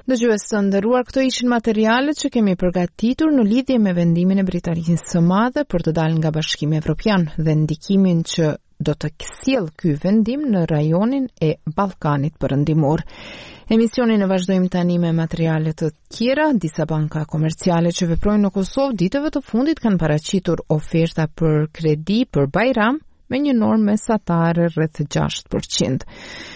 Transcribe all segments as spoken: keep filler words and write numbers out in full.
Dëgjues të nderuar, këto ishin materialet që kemi përgatitur në lidhje me vendimin e Britanisë së Madhe për të dalë nga Bashkimi Evropian dhe ndikimin që do të sjellë ky vendim në rajonin e Ballkanit Perëndimor. Emisionin e vazhdojmë tani me materiale të tjera. Disa banka komerciale që veprojnë në Kosovë ditëve të fundit kanë paraqitur oferta për kredi për Bajram me një normë mesatare rreth gjashtë përqind.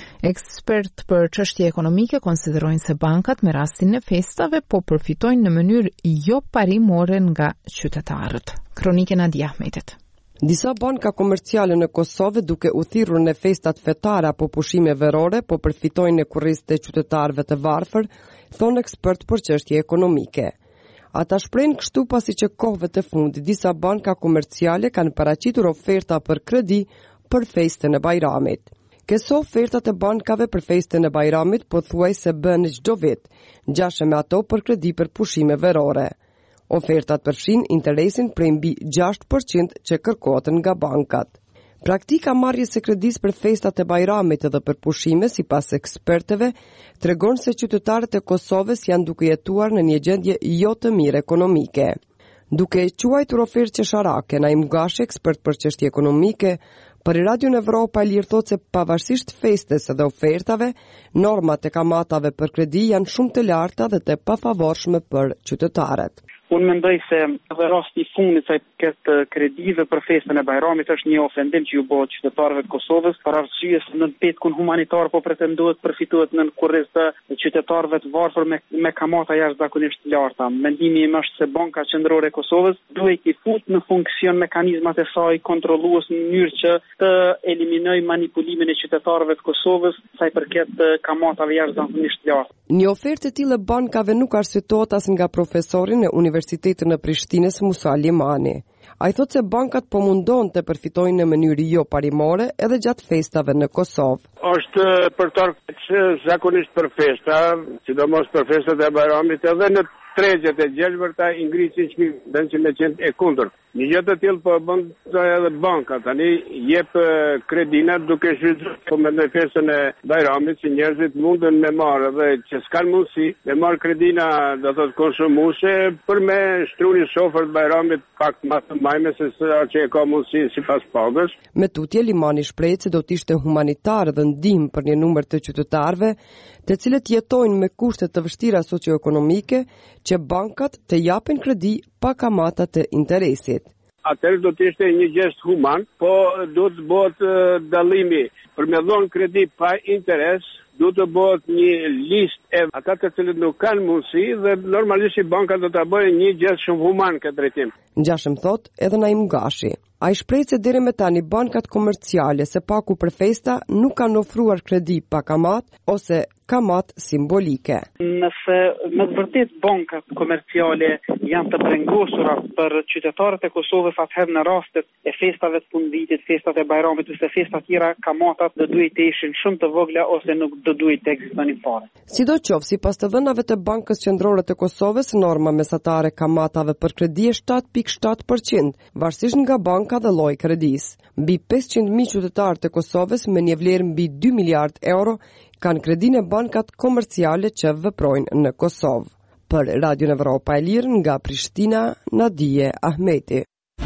Ekspert për çështje ekonomike konsiderojnë se bankat me rastin e festave po përfitojnë në mënyrë jo parimore nga qytetarët. Kronike Nadia Ahmetit. Disa banka komerciale në Kosovë, duke u thirrur në festat fetare apo pushime verore, po përfitojnë në kurrizet e qytetarëve të varfër, thonë ekspert për çështje ekonomike. Ata shprehin kështu pasi që kohëve të fundit disa banka komerciale kanë paraqitur oferta për kredi për festën e Bajramit. Këso ofertat e bankave për festën e Bajramit pothuajse bën çdo vit, ngjashme me ato për kredi për pushime verore. Ofertat përfshin interesin prej mbi gjashtë përqind që kërkohet nga bankat. Praktika marrjes së kredisë për festat e Bajramit dhe për pushime, sipas ekspertëve, tregon se qytetarët e Kosovës janë duke jetuar në një gjendje jo të mirë ekonomike. Duke e quajtur ofertë qesharake, Naim Gashi, ekspert për çështje ekonomike, për Radio Evropa e Lirë thotë se pavarësisht festes dhe ofertave, normat e kamatave për kredi janë shumë të larta dhe të pafavorshme për qytetarët. Unë mendoj se edhe rasti i fundit sa i përket kredive për festën e Bajramit është një ofendim që ju bëhet qytetarëve të Kosovës, për arsye se në petkun humanitar po pretendohet përfitohet në kurriz të qytetarëve të varfër me, me kamata jashtëzakonisht të larta. Mendimi im është se Banka Qendrore e Kosovës duhet i fut në funksion mekanizmat e saj kontrollues në mënyrë që të eliminojë manipulimin e qytetarëve të Kosovës sa i përket kamatave jashtëzakonisht të larta. Një ofertë e tillë bankave nuk arsyetohet as nga profesorin e Universitetin e Prishtinës Musa Limani. Ai thotë se bankat po mundon të përfitojnë në mënyrë jo parimore edhe gjatë festave në Kosovë. Është përtar zakonisht për festa, sidomos për festat e Bajramit, edhe në tregjet e gjelbërta i ngrisin që me qenë e kundërt. Një gjë të tillë po bën edhe banka tani jep kredinat duke shfrytzuar po me në festën e Bajramit që njerëzit munden me marrë dhe që s'kan mundësi me marrë kredina do thotë konsumuese për me shtruni shofer të Bajramit pak më të majme se sa që e ka mundësi sipas pagës. Me tutje Limani shpreh se do të ishte humanitar dhe ndihmë për një numër të qytetarëve të cilët jetojnë me kushte të vështira socioekonomike që bankat të japin kredi pa kamata të interesit. Atëherë do të ishte një gest human, po do të bëhet dallimi për me dhënë kredi pa interes, do të bëhet një listë e ata të cilët nuk kanë mundësi dhe normalisht banka do ta bëjë një gest shumë human këtë drejtim. Ngjashëm thot edhe Naim Gashi. Ai shpreh se deri më tani bankat komerciale se paku për festa nuk kanë ofruar kredi pa kamat ose kamat simbolike. Nëse me të vërtet bankat komerciale janë të brengosura për qytetarët e Kosovës, atëherë në rastet e festave të fundvitit, festat e Bajramit ose festa tjera, kamatat do duhet të ishin shumë të vogla ose nuk do duhet të ekzistonin fare. Sidoqoftë, sipas të dhënave të Bankës Qendrore të Kosovës, norma mesatare kamatave për kredi është shtat pikë shtat përqind, varësisht nga banka dhe lloji kredis. Mbi pesëqind mijë qytetarë të Kosovës me një vlerë mbi dy miliard euro kanë kredinë bankat komerciale që veprojnë në Kosovë. Për Radio Evropa e Lirë nga Prishtina, Nadia Ahmeti.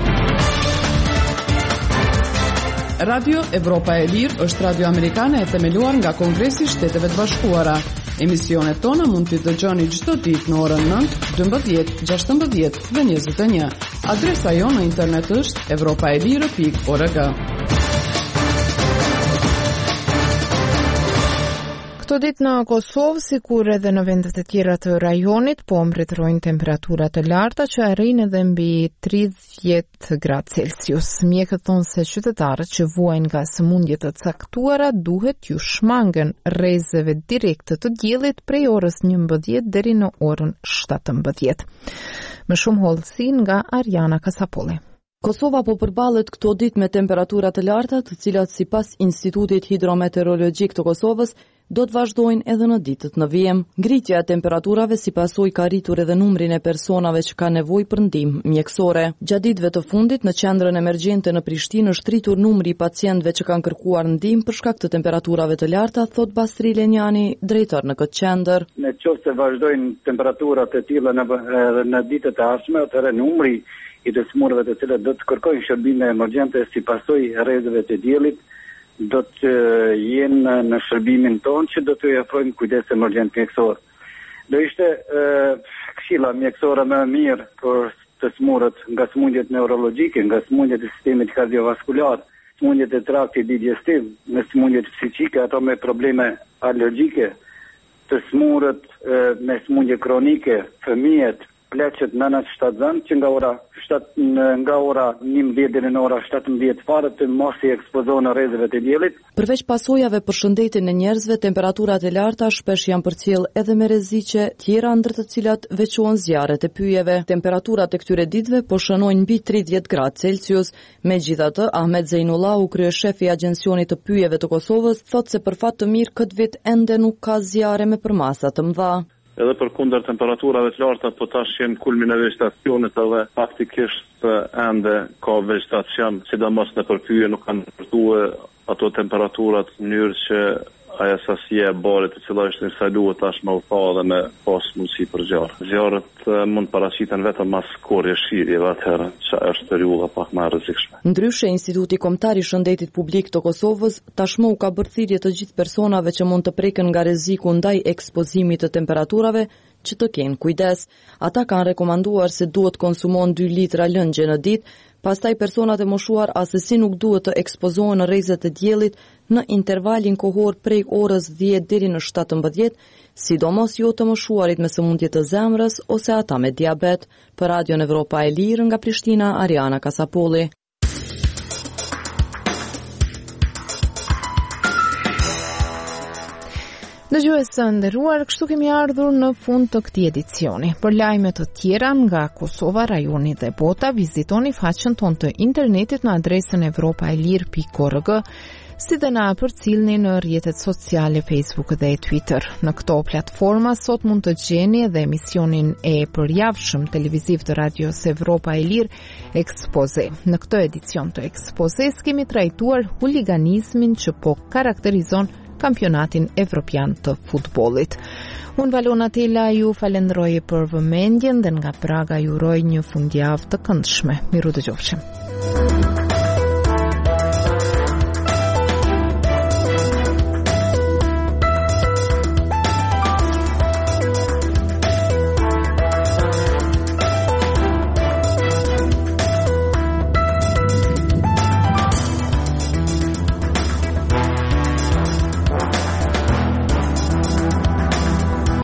Radio Evropa e Lirë është radio amerikane e themeluar nga Kongresi i Shteteve të Bashkuara. Emisionet tona mund t'i dëgjoni çdo ditë në orën nëntë, dymbëdhjetë, gjashtëmbëdhjetë dhe njëzet e një. Adresa jonë në internet është evropaelire pikë org. Këto ditë në Kosovë, sikur edhe në vendet e tjera të rajonit, po mbretërojnë temperatura të larta që arrijnë edhe mbi tridhjetë gradë Celsius. Mjekët thonë se qytetarët që vuajnë nga sëmundje të caktuara duhet t'ju shmangen rrezeve direkte të diellit prej orës njëmbëdhjetë deri në orën shtatëmbëdhjetë. Më shumë hollësi nga Ariana Kasapolli. Kosova po përballet këto ditë me temperatura të larta, të cilat sipas Institutit Hidrometeorologjik të Kosovës do të vazhdojnë edhe në ditët në vijim. Ngritja e temperaturave si pasojë ka rritur edhe numrin e personave që ka nevojë për ndihmë mjekësore. Gjatë ditëve të fundit në qendrën emergjente në Prishtinë është rritur numri i pacientëve që kanë kërkuar ndihmë për shkak të temperaturave të larta, thot Bastri Lenjani, drejtor në këtë qendër. Në qoftë se vazhdojnë temperaturat e tilla në në ditët e ardhshme, atëherë numri i të smurëve të cilët do të kërkojnë shërbime emergjente si pasojë e rrezëve të diellit do të jenë në shërbimin tonë që do të ofrojmë kujdes emergjent mjekësor. Do ishte këshilla mjekësore më e mirë për të smurët nga sëmundjet neurologjike, nga sëmundjet e sistemit kardiovaskular, sëmundjet e traktit digestiv, në sëmundjet psiqike, ato me probleme alergjike, të smurët me sëmundje kronike, fëmijët, pleqet nënat shtatzan që nga ora shtatë nga ora njëmbëdhjetë deri në ora shtatëmbëdhjetë fare të mos i ekspozohen rrezëve të diellit. Përveç pasojave për shëndetin e njerëzve, temperaturat e larta shpesh janë përcjell edhe me rreziqe tjera ndër të cilat veçohen zjarret e pyjeve. Temperaturat e këtyre ditëve po shënojnë mbi tridhjetë gradë Celsius. Megjithatë, Ahmet Zeinullahu, kryeshefi i Agjencionit të Pyjeve të Kosovës, thotë se për fat të mirë këtë vit ende nuk ka zjarre me përmasa të mëdha. Edhe për kundër temperaturave të larta, po tash jemi kulmin e vegetacionit edhe faktikisht ende ka vegetacion, sidomos në përpyje nuk kanë ndërtuar ato temperaturat në mënyrë që aja sasije e barit të cila është instaluar tash më u tha dhe me pas mundësi për zjarr. Zjarret mund paraqiten vetëm mas korrje shirjeve, atëherë që është periudha pak më e rrezikshme. Ndryshe, Instituti Kombëtar i Shëndetit Publik të Kosovës tashmë u ka bërë thirrje të gjithë personave që mund të preken nga rreziku ndaj ekspozimit të temperaturave që të kenë kujdes. Ata kanë rekomanduar se duhet konsumon dy litra lëngje në ditë, pastaj personat e moshuar asesi nuk duhet të ekspozohen në rrezet e diellit në intervalin kohor prej orës dhjetë deri në shtatëmbëdhjetë, sidomos jo të moshuarit me sëmundje të zemrës ose ata me diabet. Për Radion Evropa e Lirë nga Prishtina, Ariana Kasapolli. Dëgjues të nderuar, kështu kemi ardhur në fund të këtij edicioni. Për lajme të tjera nga Kosova, rajoni dhe bota, vizitoni faqen tonë të internetit në adresën evropa e lir pikë org, si dhe na përcillni në rrjetet sociale Facebook dhe Twitter. Në këto platforma sot mund të gjeni edhe emisionin e përjavshëm televiziv të Radios Evropa e Lir, Ekspoze. Në këtë edicion të Ekspozes kemi trajtuar huliganizmin që po karakterizon kampionatin evropian të futbollit. Unë Valona Tela ju falenderoj për vëmendjen dhe nga Praga ju uroj një fundjavë të këndshme. Miru dëgjofshim.